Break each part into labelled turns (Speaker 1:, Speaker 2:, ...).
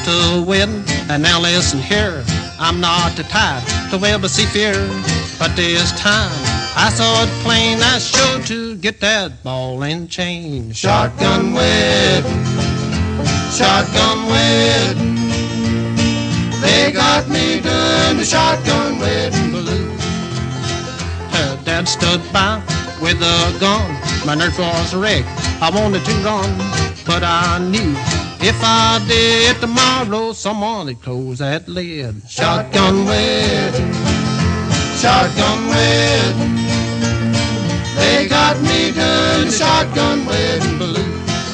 Speaker 1: to wedding, and now listen here. I'm not the type to ever see fear, but this time I saw it plain. I sure to get that ball and chain. Shotgun wedding, shotgun wedding. They got me doing the shotgun wedding blues. Her dad stood by with a gun. My nerve was wrecked. I wanted to run, but I knew if I did tomorrow, someone would close that lid. Shotgun wedding, shotgun wedding. They got me doing the shotgun wedding blues.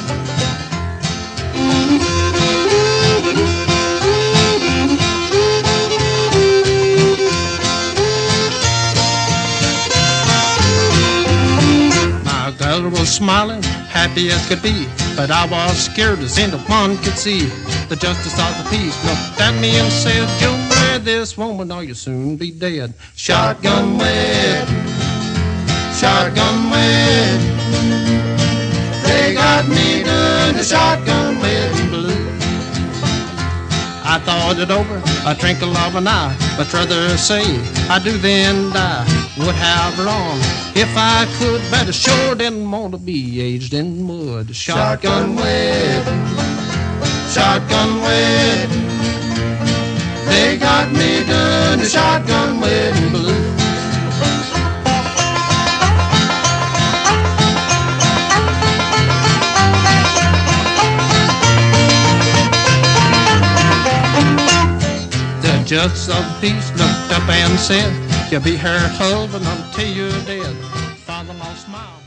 Speaker 1: My girl was smiling, happy as could be, but I was scared as anyone could see. The justice of the peace looked at me and said, "You'll marry this woman or you'll soon be dead." Shotgun wedding, shotgun wedding. They got me doing the shotgun wedding blues. I thought it over, a twinkle of an eye, but rather say I do then die. Would have wrong if I could, but I sure didn't want to be aged in mud. Shotgun wedding, shotgun wedding. They got me doing the shotgun wedding blues. The judge of peace looked up and said, "You'll be her husband until you're dead." Father-in-law smiled.